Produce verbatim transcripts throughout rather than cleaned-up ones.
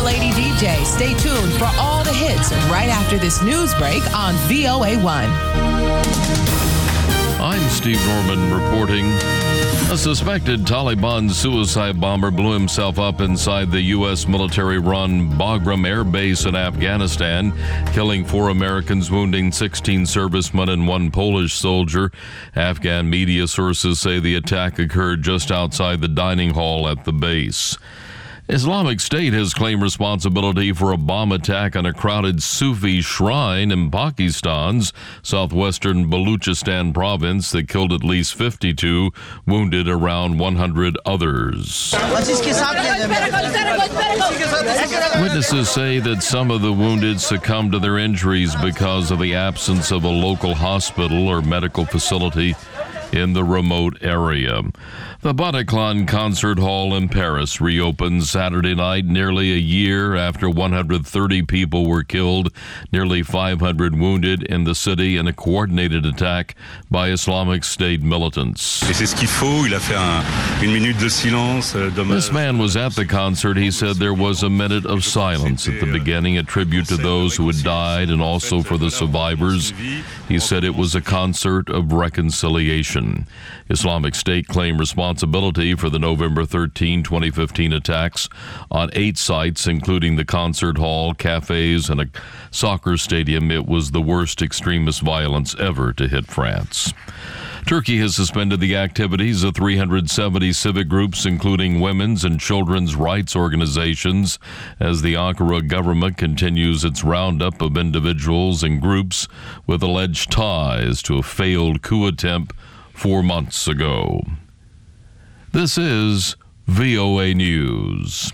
Lady D J. Stay tuned for all the hits right after this news break on V O A one. I'm Steve Norman reporting. A suspected Taliban suicide bomber blew himself up inside the U S military-run Bagram Air Base in Afghanistan, killing four Americans, wounding sixteen servicemen and one Polish soldier. Afghan media sources say the attack occurred just outside the dining hall at the base. Islamic State has claimed responsibility for a bomb attack on a crowded Sufi shrine in Pakistan's southwestern Baluchistan province that killed at least fifty-two, wounded around one hundred others. Witnesses say that some of the wounded succumbed to their injuries because of the absence of a local hospital or medical facility in the remote area. The Bataclan Concert Hall in Paris reopened Saturday night, nearly a year after one hundred thirty people were killed, nearly five hundred wounded in the city in a coordinated attack by Islamic State militants. This man was at the concert. He said there was a minute of silence at the beginning, a tribute to those who had died and also for the survivors. He said it was a concert of reconciliation. Islamic State claimed responsibility for the November thirteenth, twenty fifteen attacks on eight sites, including the concert hall, cafes, and a soccer stadium. It was the worst extremist violence ever to hit France. Turkey has suspended the activities of three hundred seventy civic groups, including women's and children's rights organizations, as the Ankara government continues its roundup of individuals and groups with alleged ties to a failed coup attempt four months ago. This is V O A News.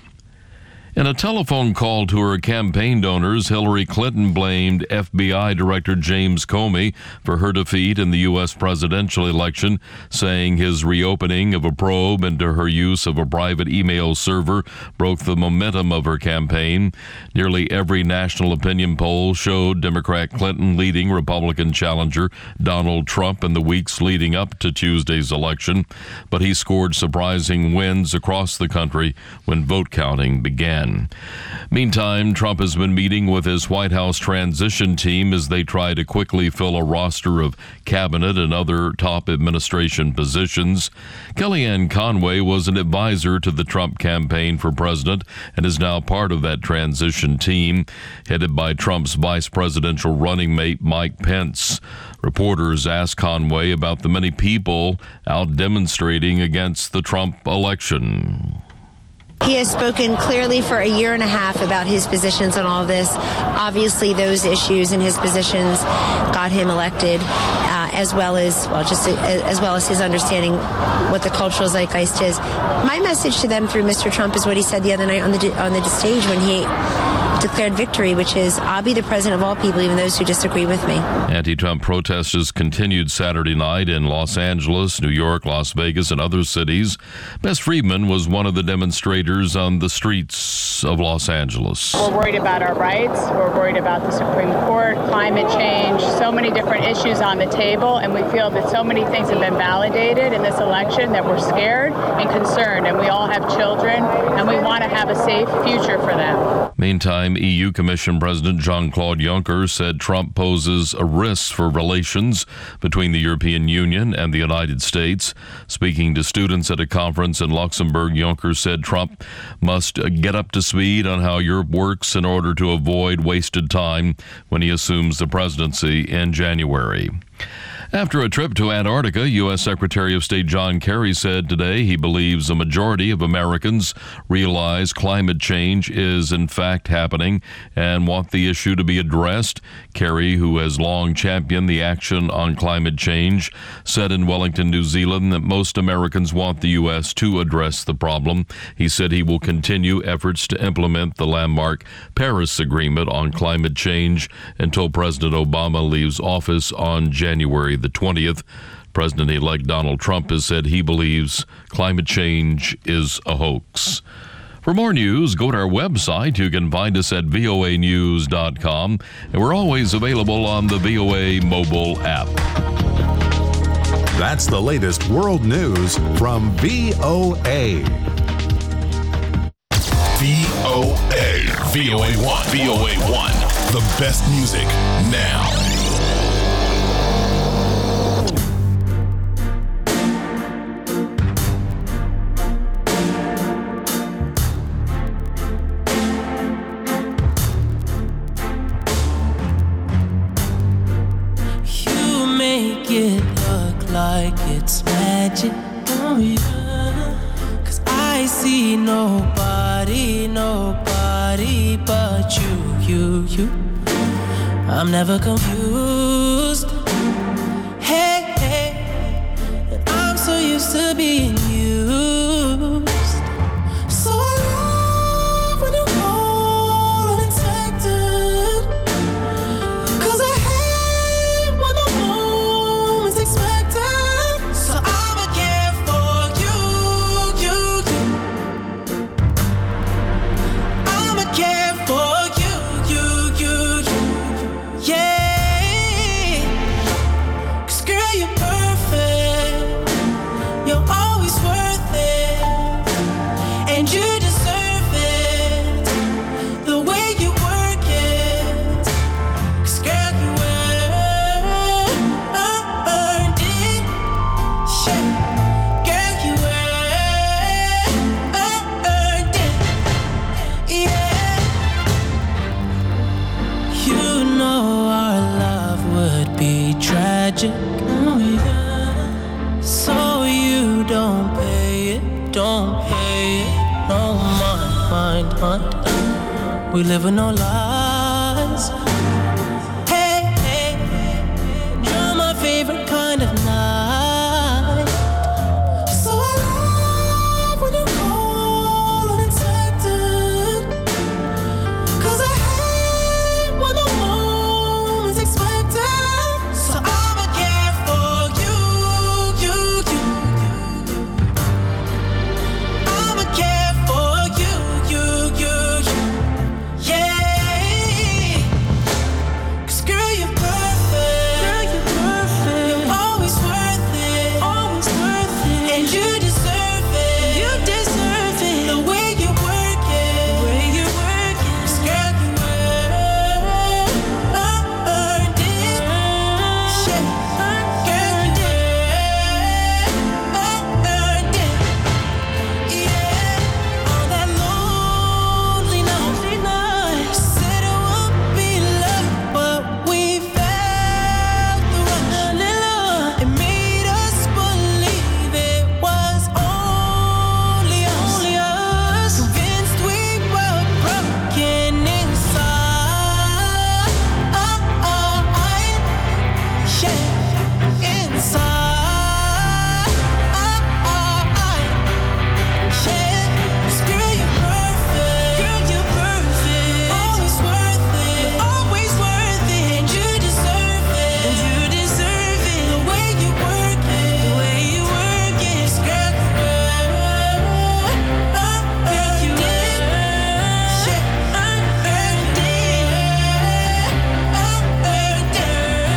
In a telephone call to her campaign donors, Hillary Clinton blamed F B I Director James Comey for her defeat in the U S presidential election, saying his reopening of a probe into her use of a private email server broke the momentum of her campaign. Nearly every national opinion poll showed Democrat Clinton leading Republican challenger Donald Trump in the weeks leading up to Tuesday's election, but he scored surprising wins across the country when vote counting began. Meantime, Trump has been meeting with his White House transition team as they try to quickly fill a roster of cabinet and other top administration positions. Kellyanne Conway was an advisor to the Trump campaign for president and is now part of that transition team, headed by Trump's vice presidential running mate Mike Pence. Reporters asked Conway about the many people out demonstrating against the Trump election. He has spoken clearly for a year and a half about his positions on all of this. Obviously, those issues and his positions got him elected, uh, as well as well, just uh, as well as his understanding what the cultural zeitgeist is. My message to them through Mister Trump is what he said the other night on the on the stage when he declared victory, which is, I'll be the president of all people, even those who disagree with me. Anti-Trump protesters continued Saturday night in Los Angeles, New York, Las Vegas, and other cities. Bess Friedman was one of the demonstrators on the streets of Los Angeles. We're worried about our rights. We're worried about the Supreme Court, climate change, so many different issues on the table, and we feel that so many things have been validated in this election that we're scared and concerned, and we all have children, and we want to have a safe future for them. Meantime, E U Commission President Jean-Claude Juncker said Trump poses a risk for relations between the European Union and the United States. Speaking to students at a conference in Luxembourg, Juncker said Trump must get up to speed on how Europe works in order to avoid wasted time when he assumes the presidency in January. After a trip to Antarctica, U S Secretary of State John Kerry said today he believes a majority of Americans realize climate change is in fact happening and want the issue to be addressed. Kerry, who has long championed the action on climate change, said in Wellington, New Zealand, that most Americans want the U S to address the problem. He said he will continue efforts to implement the landmark Paris Agreement on climate change until President Obama leaves office on January the twentieth. President-elect Donald Trump has said he believes climate change is a hoax. For more news, go to our website. You can find us at V O A news dot com, and we're always available on the V O A mobile app. That's the latest world news from V O A. V O A. V O A one. V O A one. The best music now. You make it look like it's magic. Oh yeah. 'Cause I see nobody, nobody but you, you, you. I'm never confused. Hey, hey. And I'm so used to being used. So I love when you call unexpected. 'Cause I hate when the moment's expected. So I'ma care for you, you, you. I'ma care for you, you, you, you. Yeah. 'Cause girl, you're perfect. You're always worth it. And you deserve it. The way you work it. 'Cause girl, you earned it. Yeah. Girl, you earned it. Yeah. You know our love would be tragic. Oh yeah. So you don't pay it, don't pay it. No mind, mind, mind. We live with no lies. Hey, hey, you're my favorite kind of night. So I love when you call unexpected. 'Cause I hate when the moment's expected. So I'ma care for you, you, you. I'ma care for you, you, you, you. Yeah. 'Cause girl, you're perfect. Girl, you're perfect. You're always worth it. Always worth it. And you deserve it. You deserve it. The way you work it. The way you work it. 'Cause girl, you earned it. Yeah. Girl, you earned it. Yeah. On that lonely, lonely night, said it would be love, but we felt the rush. It made us believe it was only us. Only us. Convinced we were broken inside. Yeah, inside. Yeah, 'cause girl, you're perfect. Girl, you're perfect. Always worth it. Always worth it. And you deserve it. And you deserve it. The way you work it. The way you work it. 'Cause girl, you earned it. You did. Yeah, earned it. Earned it.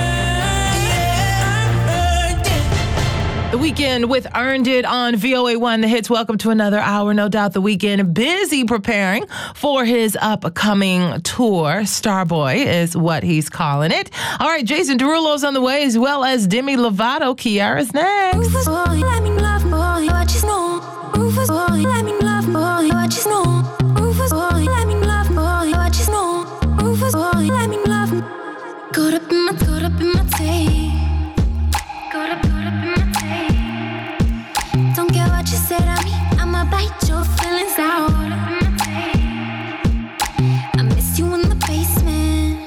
Yeah, earned it. The Weeknd with Earned It on V O A one The Hits. Welcome to another hour. No doubt The Weeknd busy preparing for his upcoming tour. Starboy is what he's calling it. All right, Jason Derulo's on the way, as well as Demi Lovato. Kiara's next. Rufus boy, let me love boy, what you know. Rufus boy, let me love boy, what you know. Rufus boy, let me love boy, what you know. Rufus boy, let me love. Caught up in my, caught up in my tape. Caught up, caught up in my tape. Don't care what you say to me, I'ma bite your feelings out. Caught up in my tape. I miss you in the basement.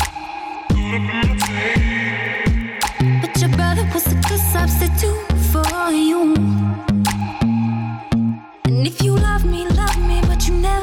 But your brother was a good substitute for you. And if you love me, love me, but you never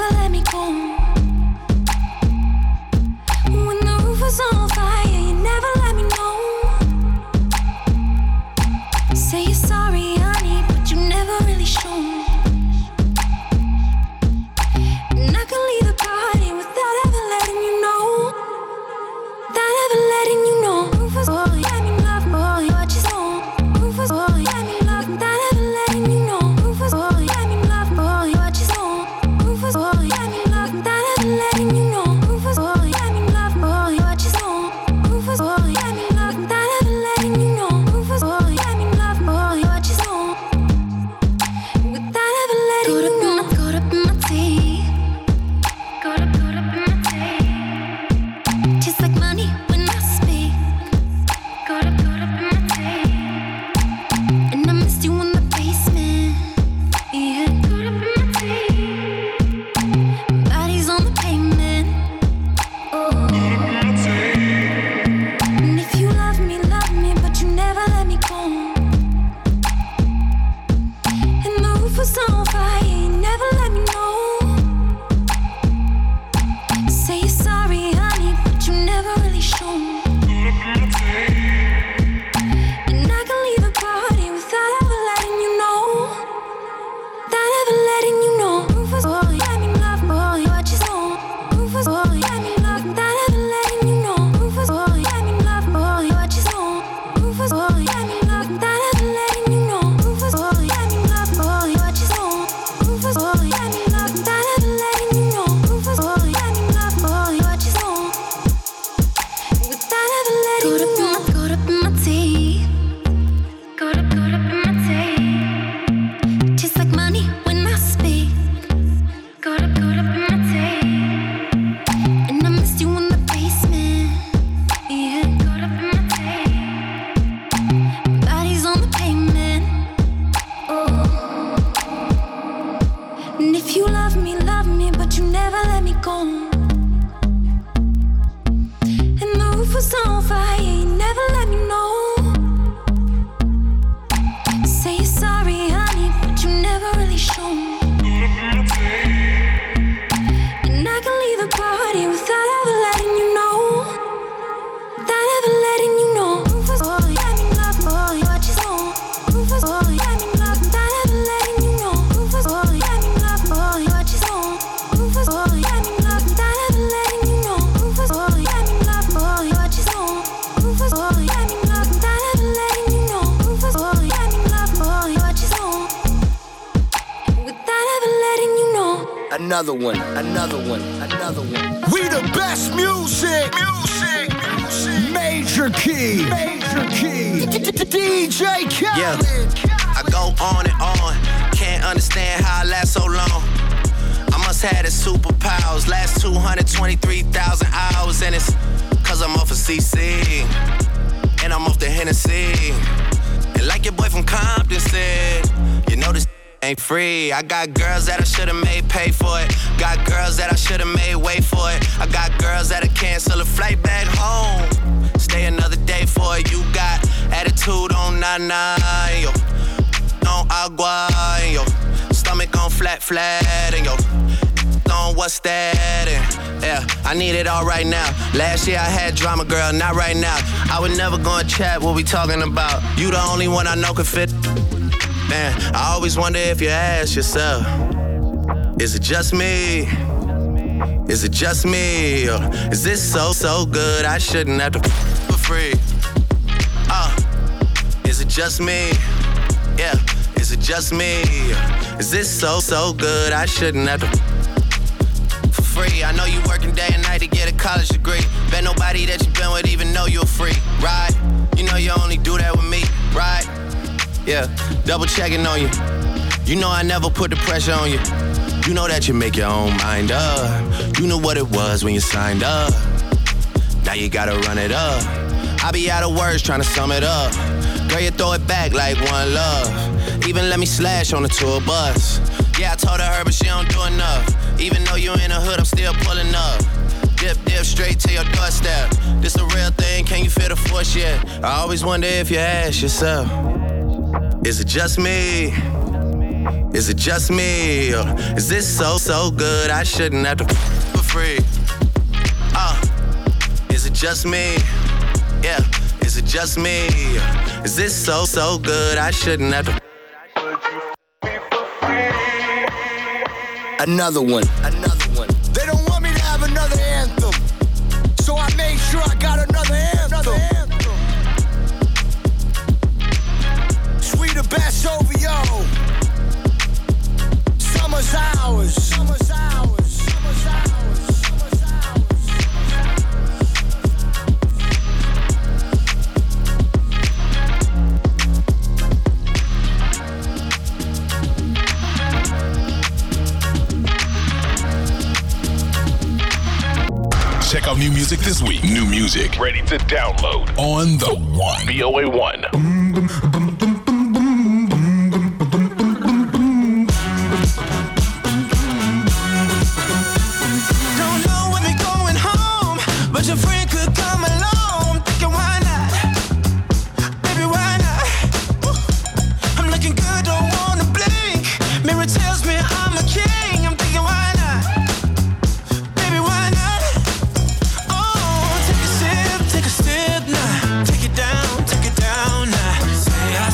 Another one, another one, another one. We the best music, music, music. Major key, major key. D J Khaled. Yeah, I go on and on. Can't understand how I last so long. I must have the superpowers. Last two hundred twenty-three thousand hours, and it's cause I'm off of C C. And I'm off the Hennessy. And like your boy from Compton said, you know this ain't free. I got girls that I should've made pay for it. Got girls that I should've made wait for it. I got girls that'll cancel a flight back home. Stay another day for it. You got attitude on nana, yo. On agua, yo. Stomach on flat, flat, and yo. On what's that? And yeah, I need it all right now. Last year I had drama, girl, not right now. I would never go and chat what we talking about. You the only one I know can fit. Man, I always wonder if you ask yourself, is it just me? Is it just me? Or is this so, so good I shouldn't have to for free? Uh, is it just me? Yeah, is it just me? Is this so, so good I shouldn't have to for free? I know you working day and night to get a college degree. Bet nobody that you been with even know you're free, right? You know you only do that with me, right? Yeah, double checking on you. You know I never put the pressure on you. You know that you make your own mind up. You knew what it was when you signed up. Now you gotta run it up. I be out of words trying to sum it up. Girl, you throw it back like one love. Even let me slash on the tour bus. Yeah, I told her, but she don't do enough. Even though you in the hood, I'm still pulling up. Dip, dip, straight to your doorstep. This a real thing, can you feel the force yet? I always wonder if you ask yourself, is it just me? Is it just me? Or is this so, so good I shouldn't have to for free? Uh, is it just me? Yeah, is it just me? Is this so, so good I shouldn't have to? Another one, another one. They don't want me to have another anthem, so I made sure I got another anthem. Another anthem. Sweet the best over yo. Summer's ours. Summer's ours. Summer's ours. Summer's ours. Check out new music this week. New music ready to download on the One. V O A One. Don't know when they're going home, but your friend could come along. Thinking why not? Baby, why not? Ooh, I'm looking good, don't wanna blink. Mirror tells me I'm a king. I'm thinking why not? Baby, why not? Oh, take a sip, take a sip now. Take it down, take it down now. Say I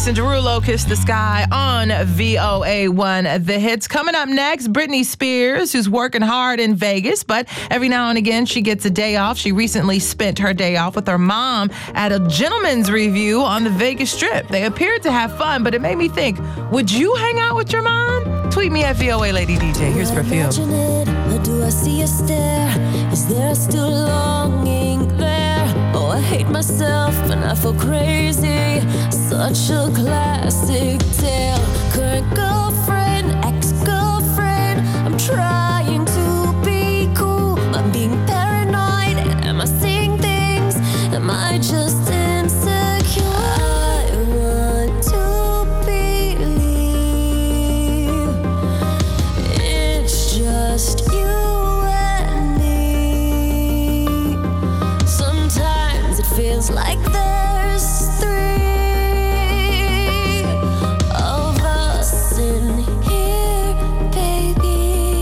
Jason Derulo, Kiss the Sky on V O A one The Hits. Coming up next, Britney Spears, who's working hard in Vegas, but every now and again she gets a day off. She recently spent her day off with her mom at a gentleman's review on the Vegas Strip. They appeared to have fun, but it made me think, would you hang out with your mom? Tweet me at V O A Lady D J. Here's Perfume. Or do I see a stare? Is there still longing there? Oh, I hate myself and I feel crazy. Such a classic tale. Current girlfriend, ex-girlfriend. I'm trying to be cool. I'm being paranoid. Am I seeing things? Am I just insecure? I want to believe it's just you. Feels like there's three of us in here, baby.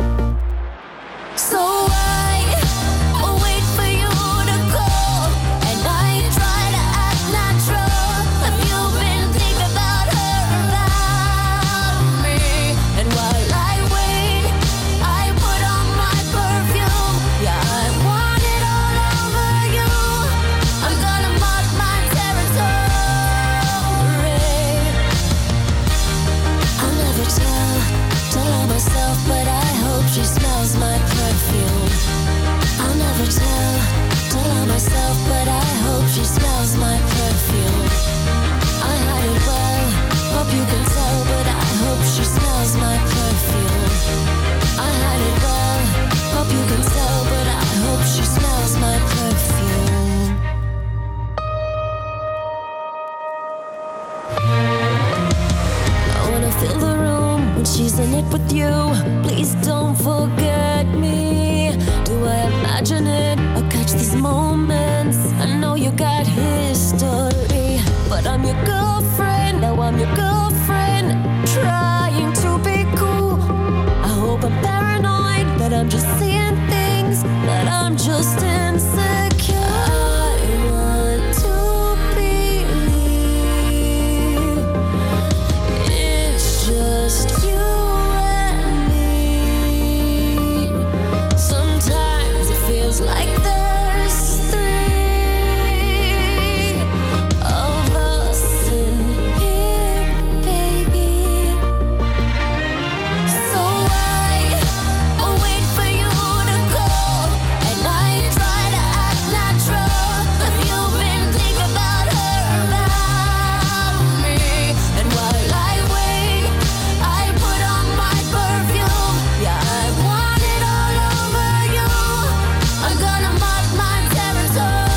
So I wait for you to call, and I try to act natural. Have you been thinking about her, about me? And while I wait, I put on my perfume. Yeah, I want it all over you. I'm gonna mark my territory. I'll never tell, tell her myself, but I hope she smells my perfume. I'll never tell, tell her myself, but I hope she smells my perfume. I hide it well, hope you can tell, but I hope she smells my perfume. I hide it well, hope you can tell, but I hope she smells my perfume. I wanna fill the room when she's in it with you. Please don't forget me. Do I imagine it or catch these moments? I know you got history, but I'm your girlfriend. Now I'm your girlfriend, trying to be cool. I hope I'm paranoid, that I'm just seeing things, that I'm just insecure. I want to believe it's just you and me. Sometimes it feels like there's three of us in here, baby. So I wait for you to call, and I try to act natural. Have you been thinking about her, about me? And while I wait, I put on my perfume. Yeah, I want it all over you. I'm gonna mark my territory.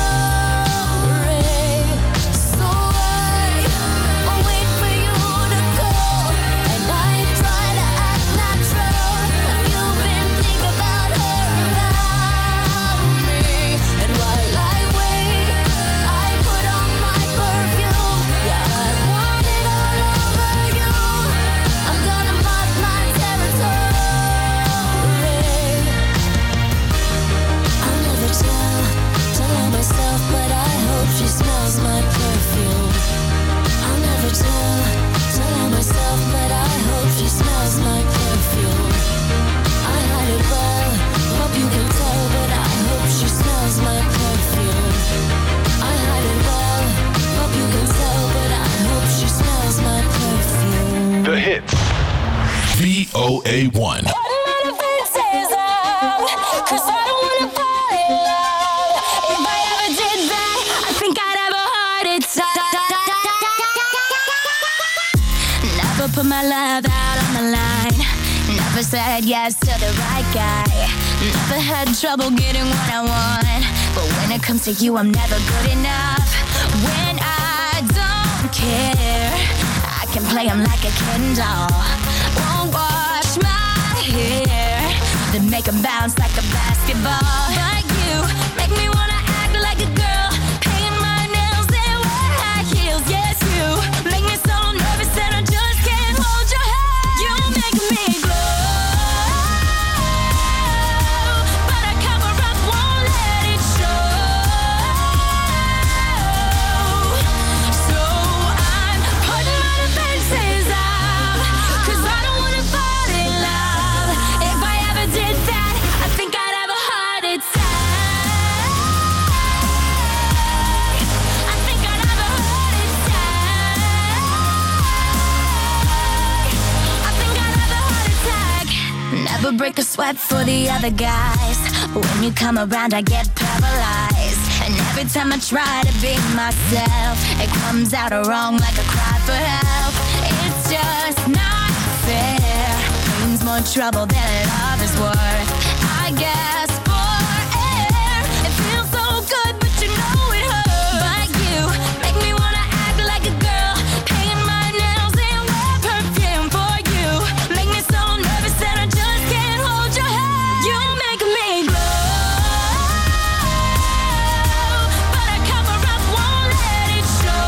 So I wait for you to call, and I try to act natural. Have you been thinking about her, about me? And while I wait, I put on my perfume. Yeah, I want it all over you. I'm gonna mark my territory. I'll never tell, tell her myself, but I hope she smells my perfume. I'll never tell, tell her myself, but I hope she smells my perfume. I hide it well, hope you can tell, but I hope she smells my perfume. I hide it well, hope you can tell, but I hope she smells my perfume. The Hits. V O A one. Cause I don't wanna fall in love. If I ever did that, I think I'd have a heart attack. Never put my love out on the line. Never said yes to the right guy. Never had trouble getting what I want. But when it comes to you, I'm never good enough. When I don't care, I can play him like a Ken doll. Won't wash my hair, then make him bounce like a basketball. Like you, make me wanna act like a girl, paint my nails and wear high heels. Yes, you make me so nervous that I just can't hold your hand. You make me glow, but I cover up, won't let it show. So I'm break the sweat for the other guys. When you come around, I get paralyzed. And every time I try to be myself, it comes out wrong like a cry for help. It's just not fair. Brings more trouble than love is worth. I guess for air, it feels so good, but you know it hurts. But you make me wanna act like a girl, paint my nails and wear perfume for you. Make me so nervous that I just can't hold your hand. You make me glow, but I cover up, won't let it show.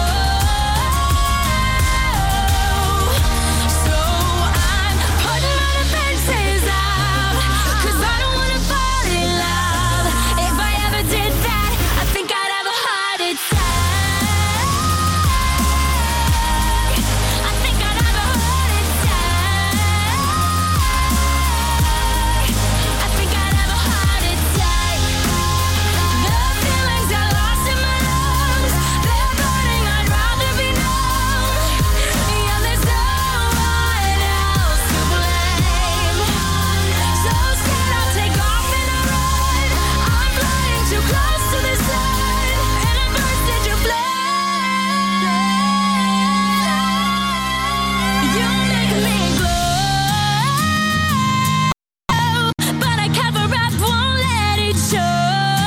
So I'm putting my defenses out, 'cause I don't wanna fall in love. If I ever did that, I think I'd have a heart attack. I think I'd have a heart attack. I think I'd have a heart attack. The feelings I lost in my lungs, they're burning, I'd rather be numb. Yeah, there's no one else to blame. So scared I'll take off and I run. I'm flying too close to the sun, and I burst into flame. You make me glow, but I cover up, won't let it show.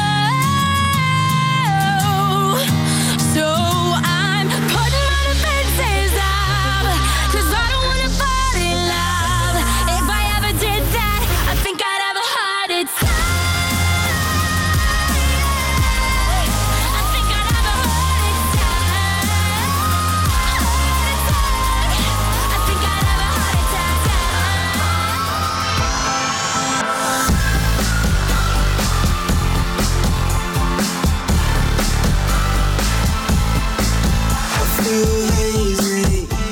So I'm putting my defenses out, 'cause I don't wanna fall in love. If I ever did that, I think I'd have a heart attack. I think I'd have a heart attack. I think I'd have a heart attack. I feel hazy.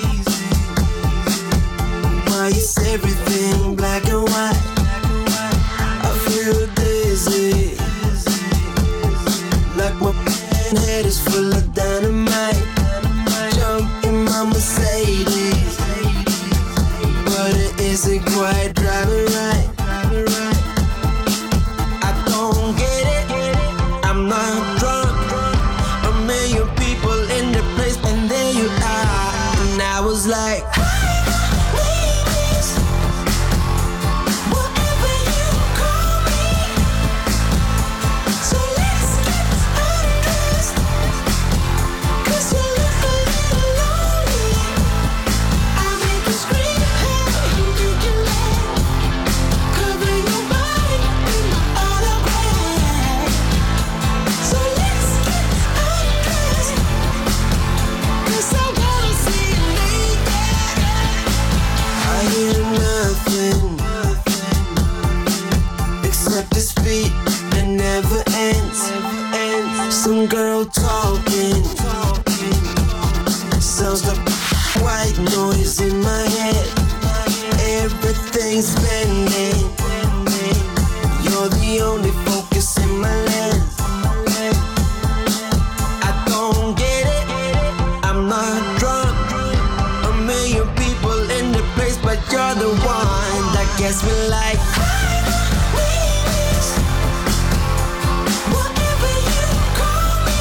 Why is everything black and white? I feel dizzy, like my head is full of dynamite. Jump in my Mercedes, but it isn't quite driving right. I don't get it, I'm not drunk. A million people in the place, and there you are. And I was like, ladies, whatever you call me. So let's get undressed, 'cause you look a little lonely. I'll make you scream, hey, you can let cover your body in my autograph. So let's get undressed, 'cause I wanna see you naked. I hear nothing except this beat that never ends. Some girl talking, sounds like white noise in my head. Everything's bending, you're the only focus in my lens. I don't get it, I'm not drunk. A million people in the place, but you're the one that gets me like, ladies, whatever you call me.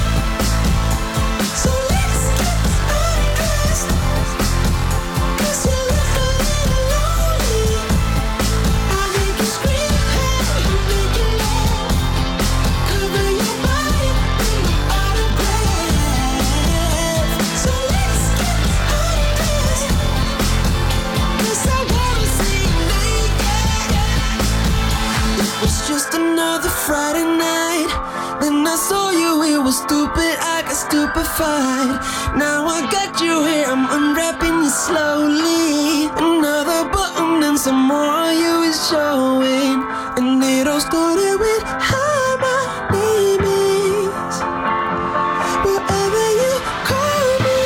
So let's get undressed, 'cause you look a little lonely. I'll make you scream, hey, you can let cover your body in my autograph. So let's get undressed, 'cause I wanna see you naked. It was just another Friday night. Then I saw you, it was stupid, I got stupefied. Now I got you here, I'm unwrapping you slowly. Another button and some more of you is showing. And it all started with how my name is, whatever you call me.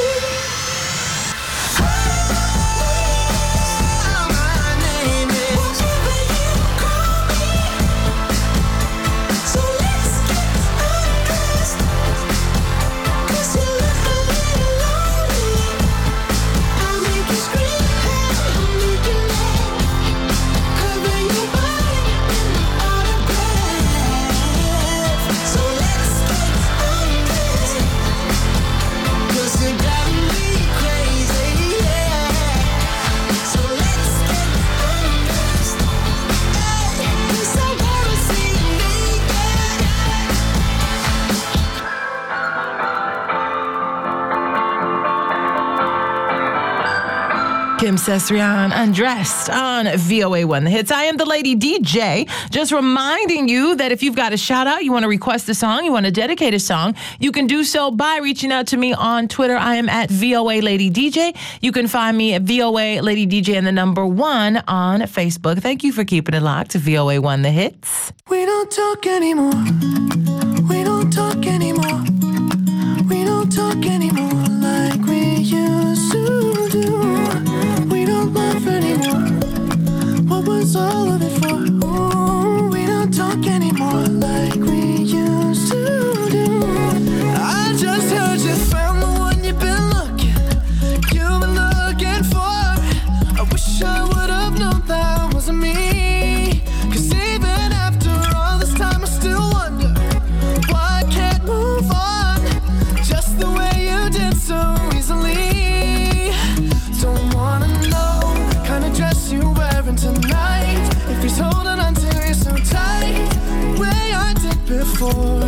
How my name is, whatever you call me. So let's get undressed, 'cause you look a little lonely. I'll make you scream, hey, you can let Kim Sesrian, Undressed on V O A one The Hits. I am the Lady D J. Just reminding you that if you've got a shout out, you want to request a song, you want to dedicate a song, you can do so by reaching out to me on Twitter. I am at V O A Lady D J. You can find me at V O A Lady D J and the number one on Facebook. Thank you for keeping it locked to V O A one The Hits. We don't talk anymore. We don't talk anymore. We don't talk anymore like we used to do. We don't laugh anymore. What was all of it for? Ooh, we don't talk anymore like we used to do. I just heard you found the one you've been looking, you've been looking for. I wish I would have known that wasn't me. Cause even after all this time I still wonder why I can't move on just the way you did so easily. Don't wanna know the kind of dress you're wearing tonight, if he's holding on to you so tight, the way I did before.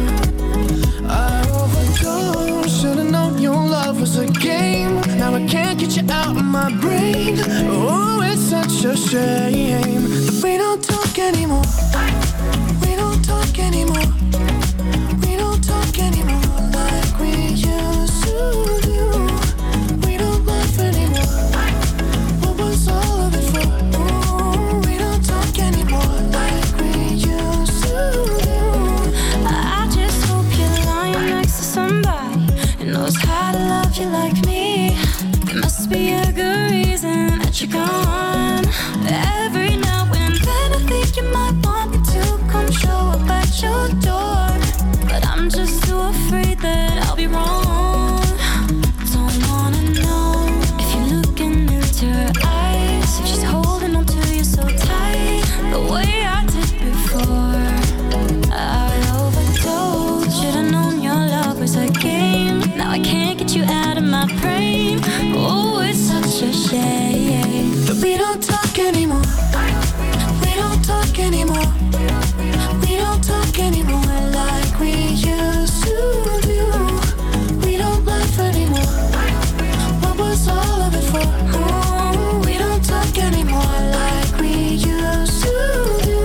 I overdosed, should've known your love was a game. Now I can't get you out of my brain. Oh, it's such a shame that we don't talk anymore. We don't talk anymore. We don't talk anymore like we used to do. We don't laugh anymore. What was all of it for? Ooh, we don't talk anymore like we used to do. I just hope you're lying next to somebody who knows how to love you like me. There must be a good reason that you're gone. Every now and then I think you might want me to come show up at your door, but I'm just too afraid that I'll be wrong. Don't wanna know if you're looking into her eyes, if she's holding on to you so tight, the way I did before. I overdosed, should've known your love was a game. Now I can't get you out of my brain. Oh, it's such a shame that we don't talk anymore. We don't talk anymore. We don't talk anymore like we used to do. We don't laugh anymore. What was all of it for? Oh, we don't talk anymore like we used to do.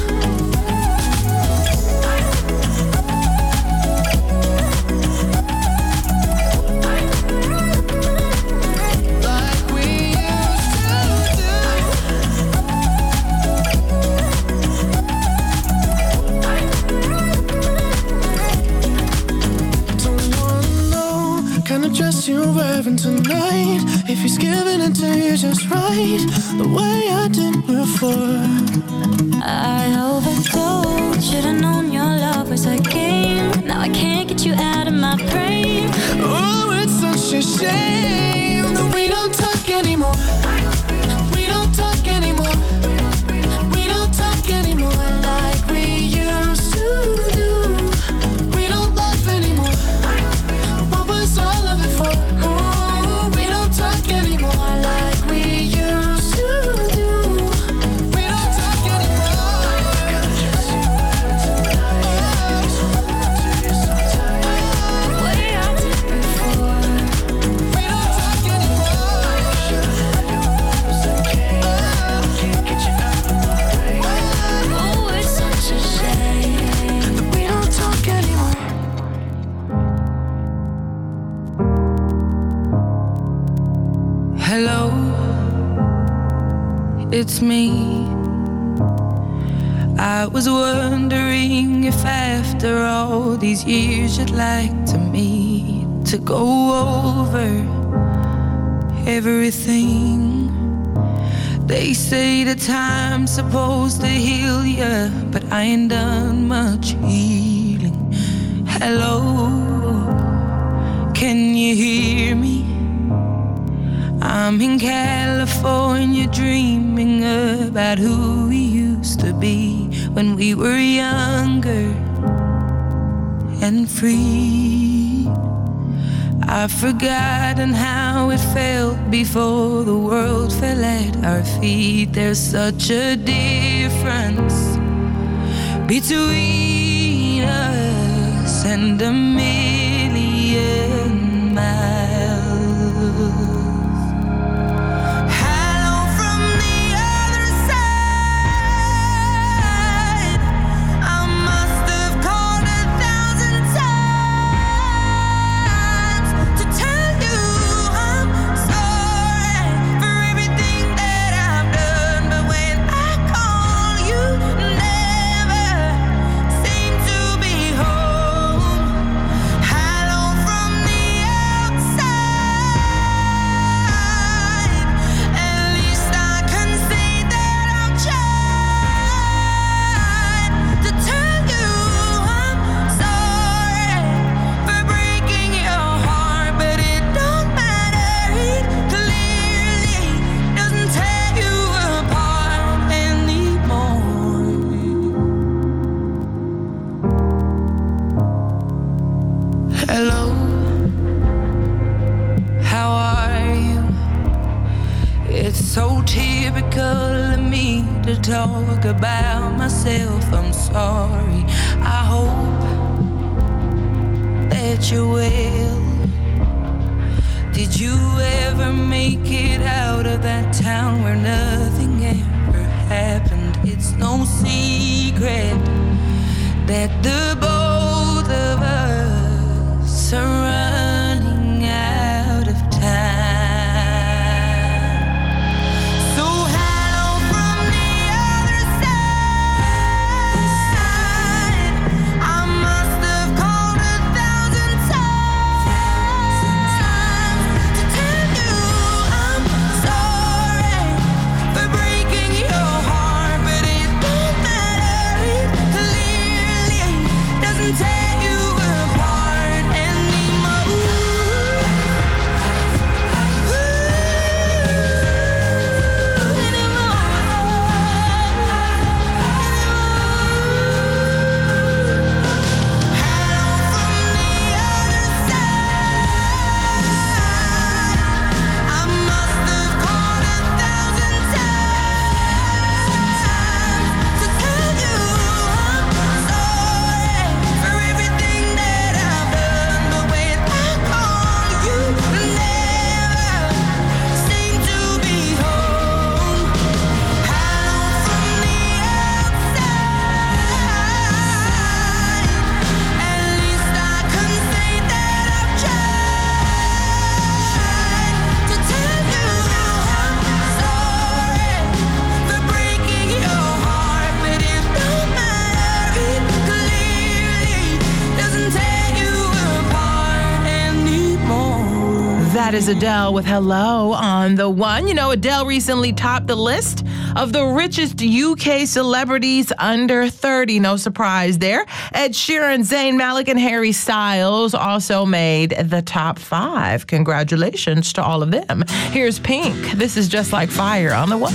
Dress you're wearing tonight, if he's giving it to you just right, the way I did before. I overdosed, should've known your love was a game. Now I can't get you out of my brain. Oh, it's such a shame that we don't talk anymore. We don't talk anymore. We don't talk anymore like we used to do. We don't laugh anymore. What was all of it for? Oh, we don't talk anymore like we used to do. We don't talk anymore. The way I did before. We don't talk anymore. Can't get you out of my brain. Oh, it's such a shame that we don't talk anymore. Hello, it's me. I was wondering if after all these years you'd like to meet to go over everything. They say the time's supposed to heal ya, but I ain't done much healing. Hello, can you hear me? I'm in California dreaming about who we used to be when we were younger and free. I've forgotten how it felt before the world fell at our feet. There's such a difference between us and a million miles. How talk about myself, I'm sorry. I hope that you will. Did you ever make it out of that town where nothing ever happened? It's no secret that the both of us are running out of time. So hello from the other side. I must have called a thousand times to tell you I'm sorry for breaking your heart, but it don't matter. It clearly doesn't tear you apart anymore. I must have called a thousand times to tell you I'm sorry for everything that I've done, but when I call you, never seem to be home. Hello from the outside. At least I can say that I've tried to tell you I'm sorry for breaking your heart, but it don't matter. It clearly doesn't tear you apart anymore. That is Adele with Hello on the One. You know, Adele recently topped the list of the richest U K celebrities under thirty. No surprise there. Ed Sheeran, Zayn Malik, and Harry Styles also made the top five. Congratulations to all of them. Here's Pink. This is Just Like Fire on the One.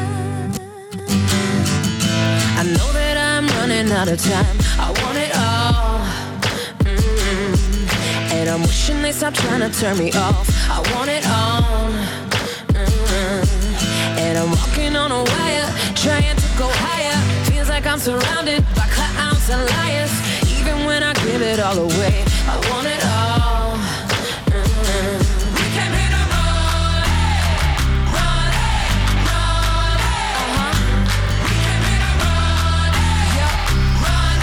I know that I'm running out of time. I want it all. Mm. And I'm wishing they stop trying to turn me off. I want it all. Mm. And I'm walking on a wire, trying to go higher. Feels like I'm surrounded by clowns and liars. Even when I give it all away, I want it all. Mm. We came here to run, run, run, uh-huh. We came here to run, yeah, run,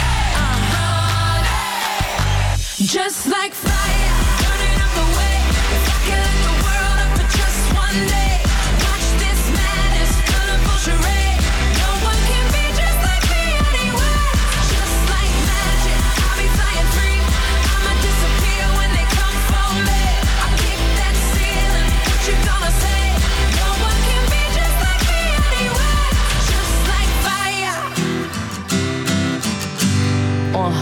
uh-huh. Just like fire, burning up the way. If I could light the world up for just one day, watch this madness, colorful charade. No one can be just like me anyway. Just like magic, I'll be flying free. I'ma disappear when they come for me. I kick that ceiling, what you gonna say? No one can be just like me anyway. Just like fire. Uh.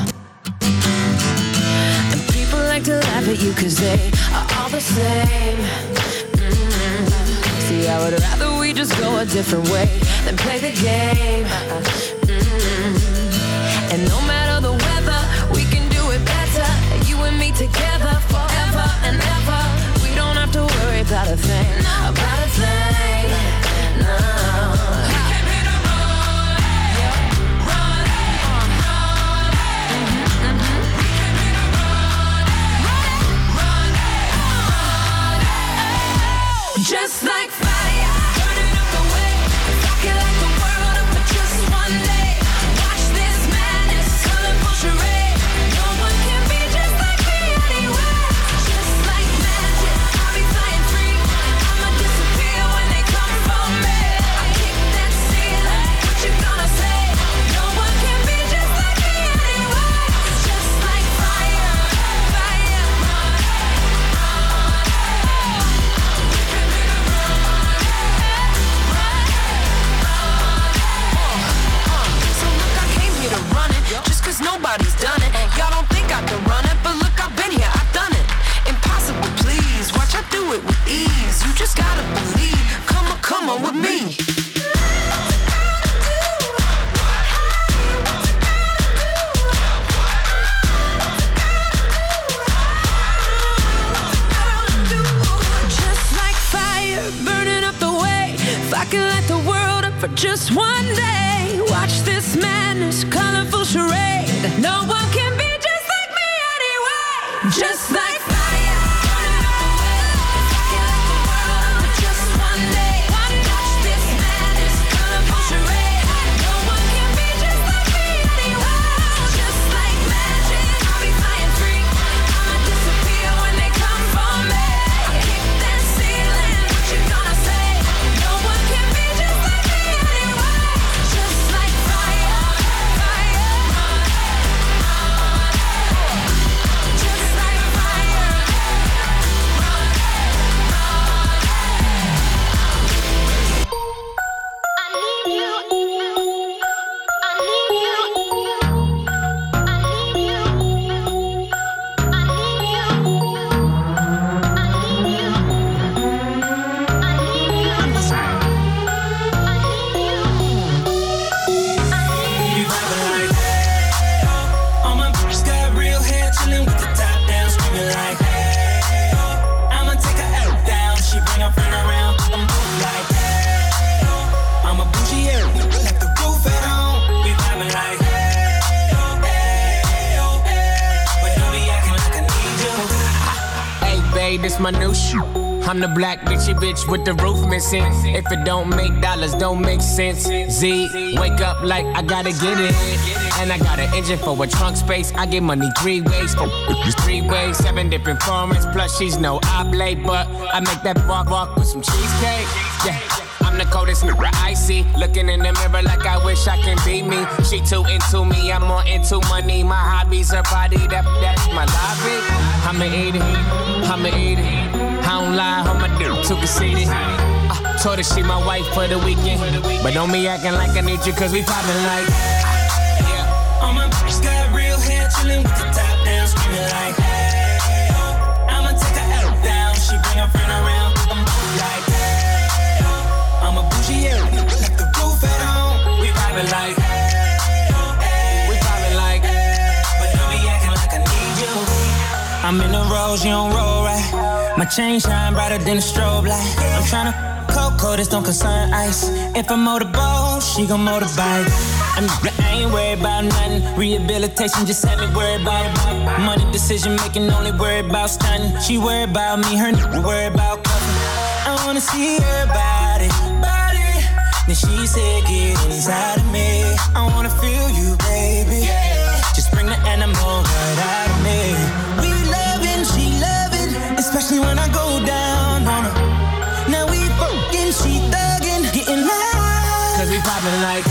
And people like to laugh at you cause they are all the same. Mm. See, I would rather we just go a different way than play the game. Mm. And no matter the weather, we can do it better. You and me together forever and ever. We don't have to worry about a thing, about a thing. No. We came here to run, yeah, run, run, mhm, mhm. We came here to run, run, run, run. Just like fire, burning up the way. If I could light the world up for just one day, watch this madness, colorful charade. No one can be just like me anyway. Just like magic, I'll be flying free. I'ma disappear when they come for me. I kick that ceiling, what you gonna say? No one can be just like me anyway. Just like fire, fire, run, run. We came here to run, run, run. So look, I came here to run it, just cause nobody's done it. Y'all don't think I can run it, but look, I've been here, I've done it. Impossible, please, watch I do it with ease. You just gotta believe, come on, come on with me. Just like fire, burning up the way. If I could light the world up for just one day, No one can be just like me anyway. Just like fire. This my new shoe. I'm the black bitchy bitch with the roof missing. If it don't make dollars, don't make sense. Z, wake up like I gotta get it. And I got an engine for a trunk space. I get money three ways. Three ways, seven different formats. Plus she's no oblate, but I make that walk walk with some cheesecake. Yeah. I'm the coldest nigga I see. Looking in the mirror like I wish I can be me. She too into me, I'm more into money. My hobbies, her body, that, that's my lobby. I'ma eat it, I'ma eat it. I don't lie, I'ma do too conceited. uh, Told her she my wife for the weekend, but don't be acting like I need you cause we poppin' like yeah. All my bitches got real hair, chillin' with the top down, screamin' like hey, oh. I'ma take her out down, she bring her friend around, I'm like I'm a bougie, yeah, like the roof at home. We vibin' like, hey, oh, hey, we vibin' like, hey, but don't be acting like I need you. I'm in the rose, you don't roll right. My chain shine brighter than a strobe light. I'm tryna cocoa, this don't concern ice. If I motorboat, she gon' motorbike. I'm, I ain't worried about nothing. Rehabilitation just had me worried about money. Decision making, only worried about stunning. She worried about me, her nigga worried about cuffing. I wanna see her body, body. Then she said, get inside of me. I wanna feel you, baby. Just bring the animal right out of me. We loving, she loving, especially when I go down on her. Now we fucking, she thugging, getting loud. Cause we poppin' like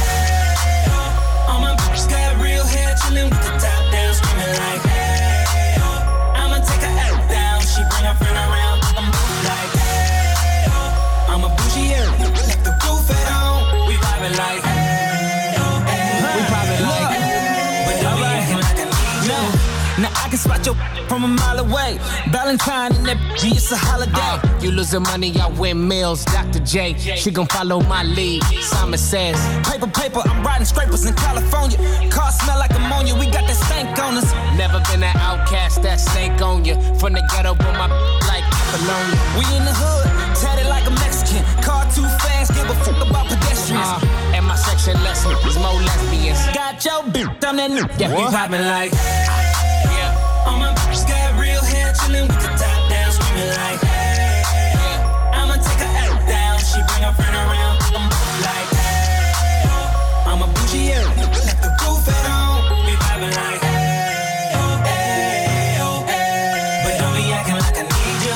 all my bitches got real hair, chillin' with the top down, screamin' like hey, oh. I'ma take her out down, she bring her friend around, I'm like hey, oh. I'm a bougie, yeah, like the roof at home. We vibin' like hey, oh, hey. We poppin' like but don't be acting like I need you. now I can spot your from a mile away. Valentine and that G, it's a holiday. Uh, you losing money, I win meals. Doctor J, she gon' follow my lead. Simon says, paper, paper, I'm riding scrapers in California. Car smell like ammonia, we got that stank on us. Never been an outcast, that stank on you. From the ghetto with my like Apollonia. We in the hood, tatted like a Mexican. Car too fast, give a fuck about pedestrians. Uh, and my section lesson is more lesbians. Got your bitch, I'm that new. Yeah, we poppin' like yeah. All my bitches got real hair, chillin' with the top down, screamin' like hey, yeah. I'ma take her out down, she bring her friend around, I'm like hey, oh. I'm a bougie, yeah, like the roof at home. We vibin' like hey, oh, hey, oh, hey. But don't be acting like I need you.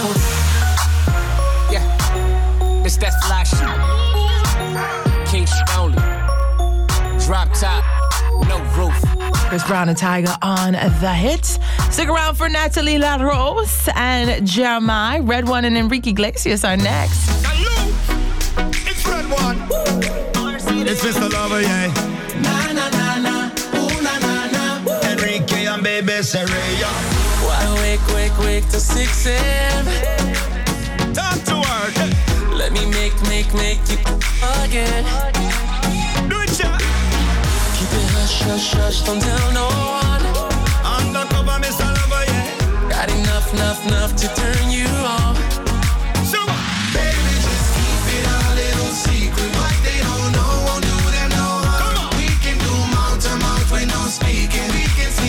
Yeah, it's that fly shit. King shit only. Drop top, no roof. Chris Brown and Tyga on The Hits. Stick around for Natalie La Rose and Jeremiah. Red One and Enrique Iglesias are next. Hello, it's Red One. It's Mister Lover, yeah. Na na na na, ooh na na na. Enrique and Baby Saraya. Why wake, wake, wake till six a.m. Talk to her. Let me make, make, make you again. Do it, yeah. Keep it hush, hush, hush, don't tell no one. Undercover, Mister Lover, yeah. Got enough, enough, enough to turn you on. So, baby, just keep it a little secret. What they don't know won't do them no harm. We can do mouth to mouth with no speaking. We can see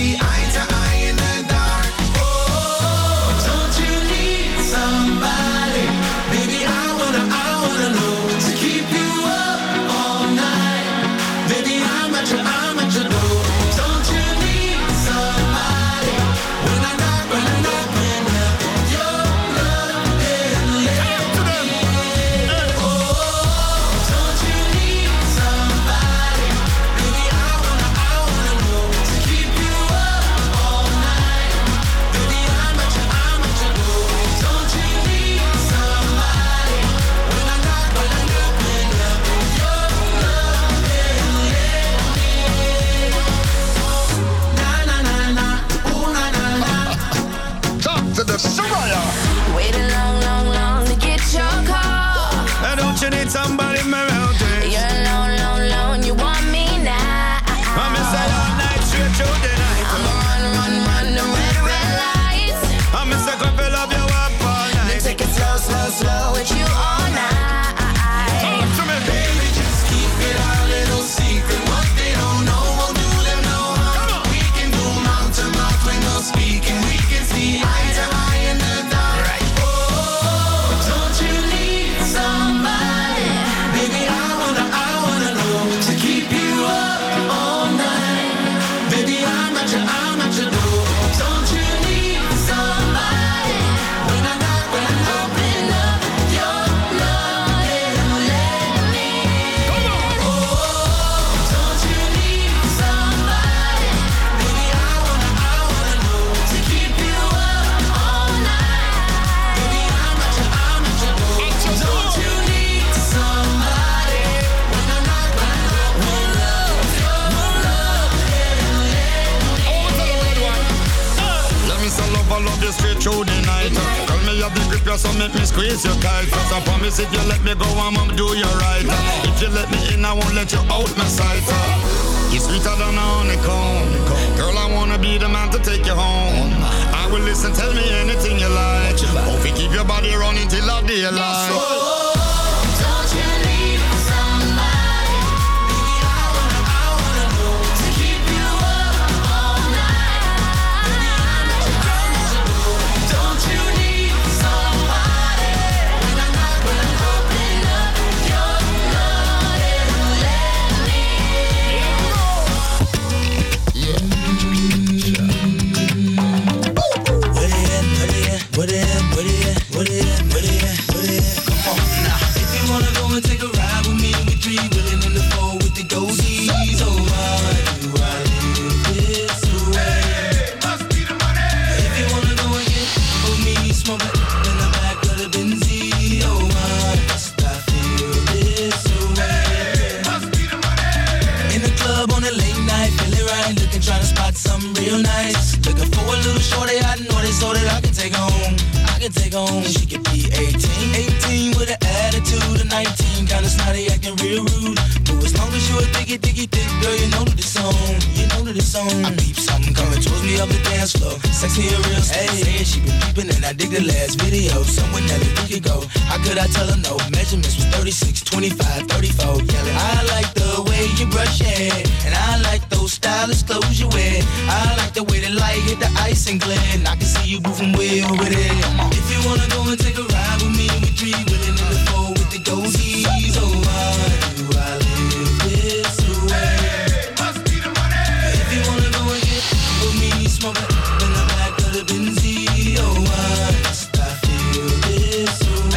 straight through the night. I'm run, run, run the red, red lights. I'm Mister Couple of you up all night. Then take it slow, slow, slow with you all night. Talk to me, baby, just keep it our little secret. What they don't know won't do them no harm. We can go mouth to mouth when no speaking. We can see eye to eye in the dark. Right. Oh, don't you need somebody? Baby, I wanna, I wanna know to keep you up all night. Baby, I'm at your, I'm at your door. Don't you need somebody? When I knock, when I open up your love and let me in. Oh, don't you need somebody? Baby, I wanna, I wanna know to keep you up all night. Baby, I'm at your, I'm at your door. Don't you need somebody? When I knock, when I open up your love and let me in. Let me say love, I love you straight through the night. Tell me you big grip, you so make me squeeze you tight. First I promise if you let me go, I'ma do you right. If you let me in, I won't let you out my sight. You're sweeter than a honeycomb. Girl, I wanna be the man to take you home. I will listen, tell me anything you like. Hope you keep your body running till the daylight. Don't you need somebody? Baby, I wanna, I wanna know to keep you up all night. Baby, I'm at your, I'm at your door. Don't you need somebody? When I knock, when I open up your love and let me Where they at, where they at, where they at, where they at, where they at, where they at? Come on now. If you wanna go and take a ride with me, we three willing in the four with the goldies. Oh, why do I live this way? Must be the money. If you wanna go and get with me, smoke it in the back of the Benzie. Oh, why must I feel this way? Must be the money. In the club on a late night, feeling right, looking, trying to spot something real nice. Looking for a little shorty, I know this so that I can take home. I can take home. She could be eighteen, eighteen with an attitude of nineteen, kinda snotty, acting real rude. But as long as you a diggy, diggy, thick girl, you know that it's on. You know that it's on. I peep something coming towards me up the dance floor. Sexy and real stuff. Hey, she been peeping and I dig the last video. Somewhere that we could go. How could I tell her no? Measurements was thirty-six, twenty-five, thirty-four. Yelling, I like the way you brush your hair, and I like those stylish clothes you wear. I like the way the light hit the ice and glare, and I can see you moving way over there. If you wanna go and take a ride with me, we three willing in the four with the goldies. Oh, why do I live this way? Must be the money. If you wanna go and get with me, smoke it in the back of the Benzie. Oh, why must I feel this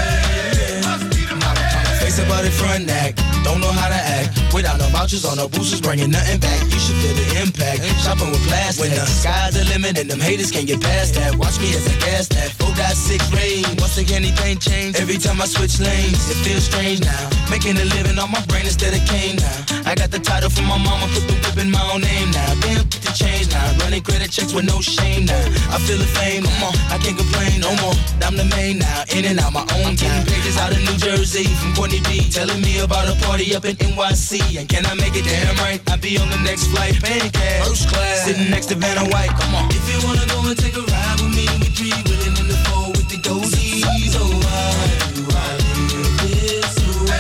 way? Must be the money. Face about it front neck, don't know how to act. Without no vouchers or no boosters, bringing nothing back. You should feel the impact. Shopping with plastic. When the sky's the limit and them haters can't get past that. Watch me as I gas that. four point six range. Once again, anything change. Every time I switch lanes, it feels strange now. Making a living on my brain instead of cane now. I got the title from my mama, put the whip in my own name now. Damn, put the change now. Running credit checks with no shame now. I feel the fame, come on, I can't complain no more. I'm the main now, in and out my own time. Pages out of New Jersey from Courtney B, telling me about a party up in N Y C. And can I make it damn right? I'll be on the next flight, pancake, first class, sitting next to Vanna White. Come on. If you wanna go and take a ride with me, we three willing in the four with the goldies. Oh, why do I live this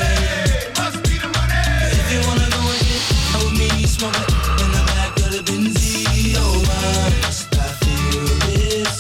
way? Must be the money. If you wanna go and get with me, smoke it in the back of the Benzie. Oh, why must I feel this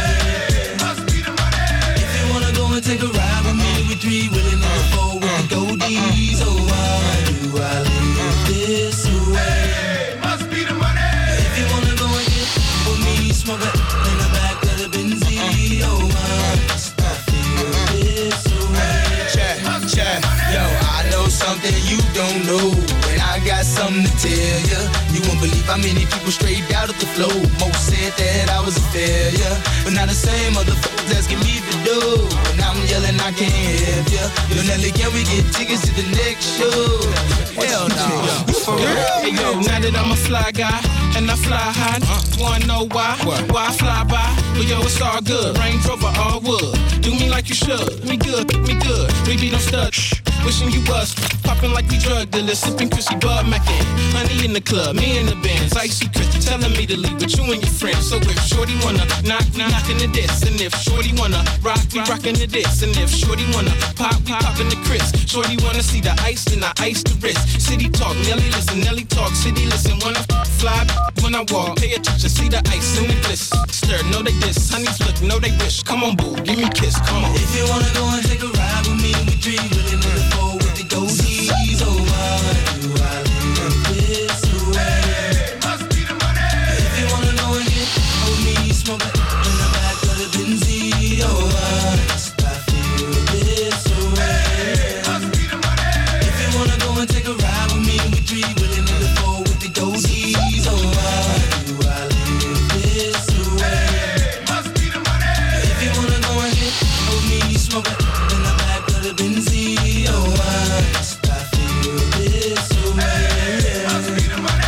way? Must be the money. If you wanna go and take a ride with me, we three willing in the four with the goldies. Oh, why do I live this way? Must be the money. If you wanna go and get with me, smoke it in the back of the Benzie. Oh, why must I feel this way? Check, check. Yo, I know something you don't know, and I got something to tell ya. You won't believe how many people straight out of the flow. Most said that I was a failure, but now the same motherfuckers asking me to do. And I'm yelling, I can't help ya. Yo, Nelly, can we get tickets to the next show? Hell no. For real? Hey, yo, now that I'm a fly guy and I fly high, wanna know why? Why I fly by? But yo, it's all good. Range Rover, all wood. Do me like you should. Me good, me good. We be no stud. Wishing you was popping like we drug dealers, sipping Chrissy Bud Mackin. Honey in the club, me in the bands, icy Chris telling me to leave with you and your friends. So if Shorty wanna knock, we knockin' the diss, and if Shorty wanna rock, we rockin' the diss, and if Shorty wanna pop, we poppin' the Chris. Shorty wanna see the ice, then I ice the wrist. City talk, Nelly listen, Nelly talk, city listen. When I fly, when I walk, pay attention, see the ice in the bliss. Stir, know they diss, honey flick, know they wish. Come on, boo, give me a kiss, come on. If you wanna go and take a ride with me, we three really in the four with the dozies. Oh, why do I live this way? Must be the money. If you wanna go and get with me, smoke it in the back of the Benzie. Oh, why must I feel this way? Must be the money. If you wanna go and take a ride with me, we three really in the four with the dozies. Oh, why do I live this way? Must be the money. If you wanna go and get with me, smoke it in the back of the Benzie. Oh, why must I feel this way? Must be the money.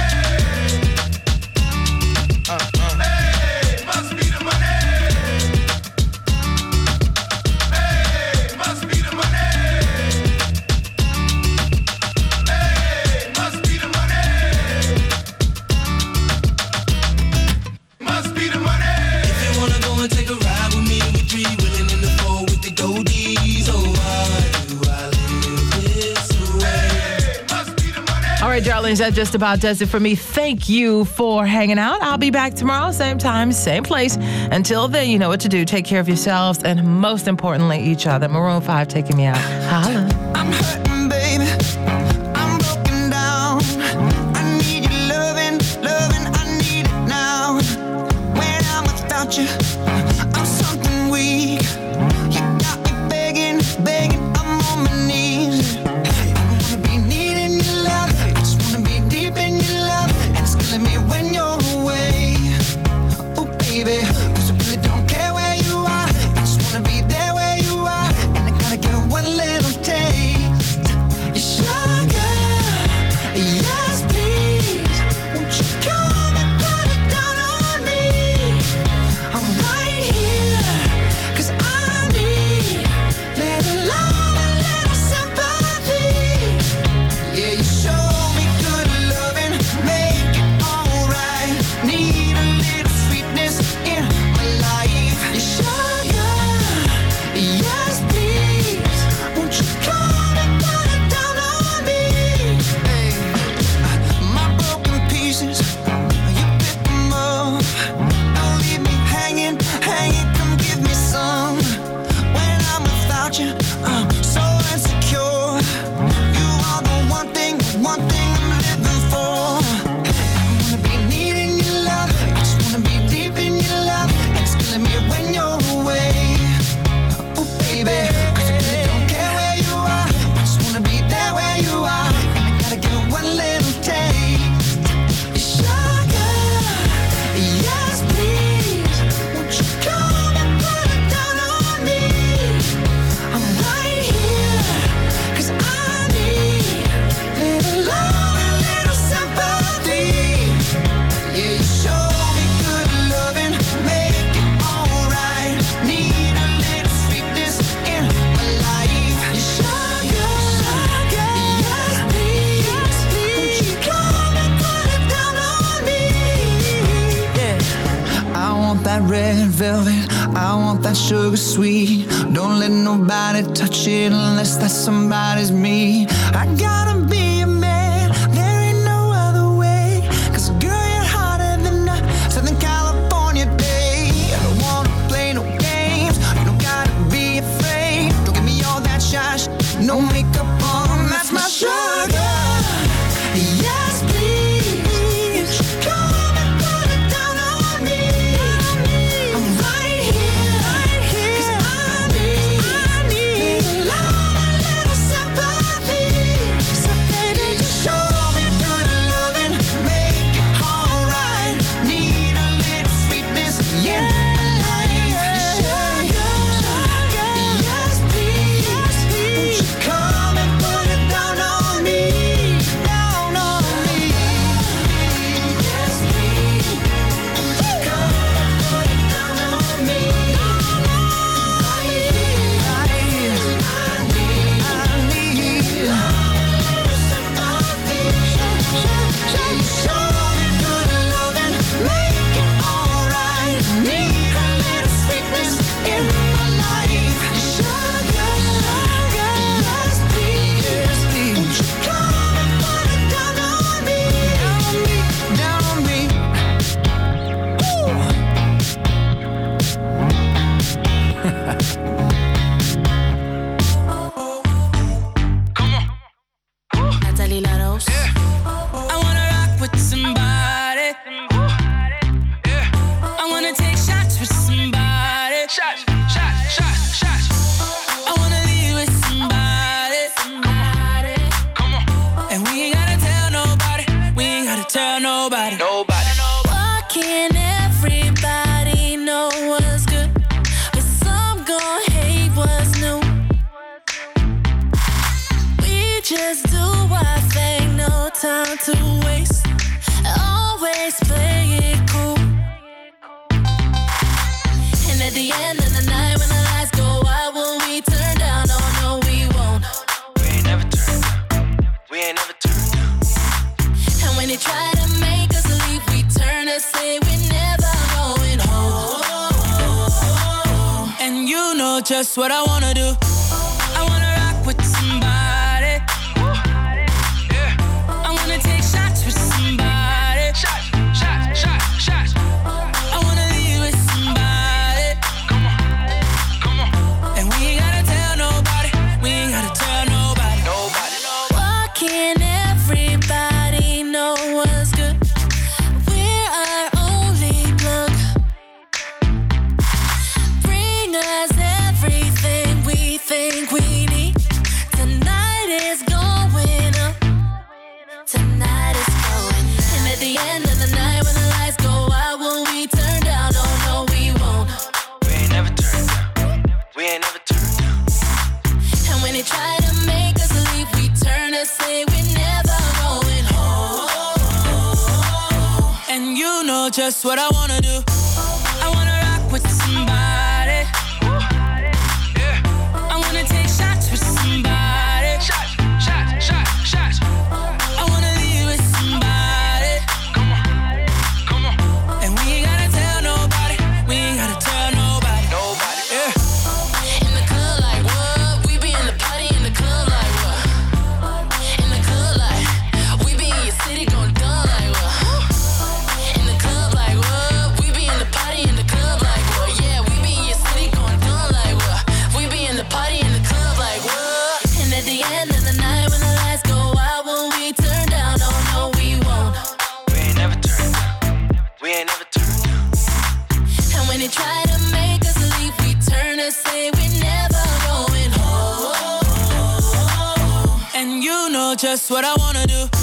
Uh, uh. Hey, must be the money. Hey, must be the money. Hey, must be the money. Must be the money. If you wanna go and take a ride with me, we three willing in the four with the goldies. Oh, why do I live this way? Must be the money. All right, darlings, that just about does it for me. Thank you for hanging out. I'll be back tomorrow, same time, same place. Until then, you know what to do. Take care of yourselves and, most importantly, each other. Maroon five taking me out. Holla. I'm hurting, baby. I'm broken down. I need your loving, loving. I need it now. When I'm without you, I'm something weak. You got me begging, begging. I'm on my knees. I don't wanna be needing your love. I just wanna be deep in your love. And it's killing me when you're away. Oh, baby, 'cause I really don't care where you are. I just wanna be there where you are. And I gotta get one little taste. Your sugar, yes please. Won't you come and put it down on me? I'm right here, 'cause I need little love and little sympathy. Yeah, you show me good loving, make it alright. Need a little sweetness in my life. Your sugar, yes please. Won't you come and put it down on me? Hey, my broken pieces, you pick them up. Don't leave me hanging, hanging. Come give me some. When I'm without you, I'm so insecure. You are the one thing, one thing I'm living for. I wanna be needing your love. I just wanna be deep in your love. And it's killing me when you're away. Oh, baby, 'cause I really don't care where you are. I just wanna be there where you are. And I gotta get one little taste. Your sugar, yes please. Won't you come and put it down on me? I'm right here, 'cause I need little love and little sympathy. Yeah, you show me good loving, make it alright. Need a little sweetness in my life. Your sugar, yes please. Won't you come and put it down on me? Yeah. I want that red velvet, I want that sugar sweet. Don't let nobody touch it unless that somebody's me. I gotta be a man, there ain't no other way. 'Cause girl, you're hotter than a Southern California day. I don't wanna play no games, you don't gotta be afraid. Don't give me all that shy sh- no makeup on, that's my sugar. Yes please. Come and put it down on me. I'm right here, 'cause I need, I need little love and little sympathy. can everybody know what's good? But some gon' hate what's new. We just do our thing, no time to waste. Always play it cool. And at the end of the night, when the lights go out, will we turn down? Oh no, we won't. We ain't never turned down. We ain't never turned down. And when they try to make us leave, we turn and say we're never going home. And you know just what I wanna do. I wanna rock with somebody. I wanna take shots with somebody. Shot, shot, shot, shot. I wanna leave with somebody. Come on, come on. And we ain't gotta tell nobody. We ain't gotta tell nobody. Nobody. Why can't everybody know what's good? We're our only plug. Bring us everything we think we need. Tonight is going up. Tonight is going up. And at the end of the night, when the lights go out, will we turn down? Oh no, we won't. We ain't never turned down. We ain't never turned down. And when they try to make us leave, we turn and say we're never going home. And you know just what I wanna do. I wanna rock with somebody. I wanna take shots with somebody. Shot, shot, shot, shot. I wanna leave with somebody. Come on, come on. And we ain't gotta tell nobody. We ain't gotta tell nobody. Nobody. Yeah. In the club like what? We be in the party in the club like what? In the club like we be in your city gon' done like what? In the club like what? We be in the party in the club like what? Yeah, we be in your city gon' done like what? We be in the party in the club like what? And at the end of the night, when the lights go out, will we turn down? Oh no, we won't. We ain't never turned down. We ain't never turned down. And when they try to make us leave, we turn and say we're never going home. And you know just what I wanna do.